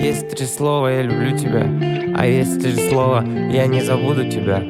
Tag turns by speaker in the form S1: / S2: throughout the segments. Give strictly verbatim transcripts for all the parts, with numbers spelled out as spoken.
S1: Есть три слова «я люблю тебя», а есть три слова «я не забуду тебя».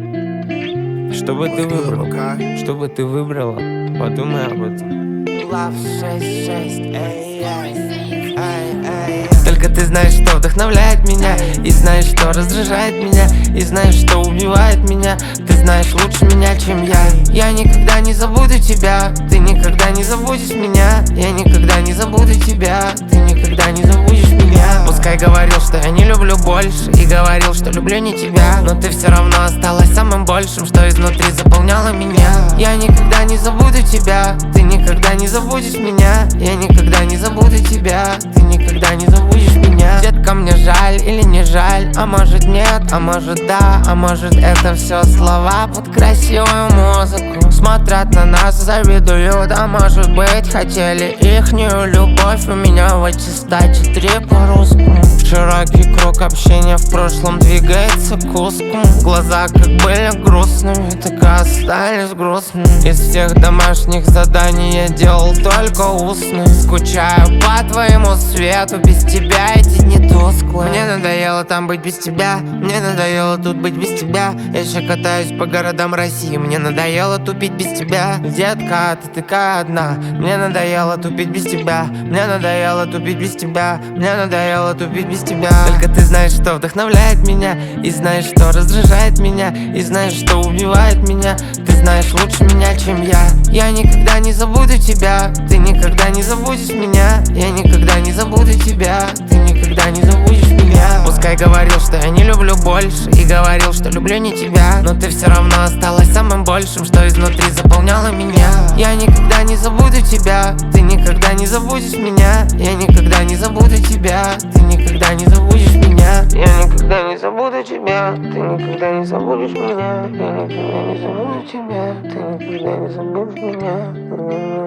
S1: Что бы ты выбрал? Что бы ты выбрала? Подумай об этом. Love шесть шесть, эй, эй, эй. Только ты знаешь, что вдохновляет меня, и знаешь, что раздражает меня, и знаешь, что убивает меня. Ты знаешь лучше меня, чем я. Я никогда не забуду тебя, ты никогда не забудешь меня. Я никогда не забуду тебя, ты никогда не забудешь меня. Пускай говорил, что я не люблю больше, и говорил, что люблю не тебя, но ты все равно осталась самым большим, что изнутри заполняло меня. Я никогда не забуду тебя, ты никогда не забудешь меня. Я никогда не забуду тебя, ты никогда не забудешь меня. Детка, мне жаль или не жаль, а может нет, а может да, а может это все слова под красивую музыку. Смотрят на нас, завидуют, а может быть хотели ихнюю любовь. У меня в эти ста четыре по-русски. Широкий круг общения в прошлом двигается к узкому. Глаза как были грустными, так и остались грустными. Из всех домашних заданий я делал только устные. Скучаю по твоему свету, без тебя эти дни тусклые. Мне надоело там быть без тебя, мне надоело тут быть без тебя. Я еще катаюсь по городам России, мне надоело тупить без тебя. Детка, ты такая одна, мне надоело тупить без тебя. Мне надоело тупить без тебя, мне надоело тупить без тебя. Только ты знаешь, что вдохновляет меня, и знаешь, что раздражает меня, и знаешь, что убивает меня. Ты знаешь лучше меня, чем я. Я никогда не забуду тебя, ты никогда не забудешь меня. Я никогда не забуду тебя, ты никогда не забудешь меня. Пускай говорил, что я не люблю больше, и говорил, что люблю не тебя, но ты все равно осталась самым большим, что изнутри заполняло меня. Я никогда не забуду тебя, ты никогда не забудешь меня. Я никогда не забуду тебя, ты никогда не забудешь меня. Я никогда не забуду тебя, ты никогда не забудешь меня. Я никогда не забуду тебя, ты никогда не забудешь меня.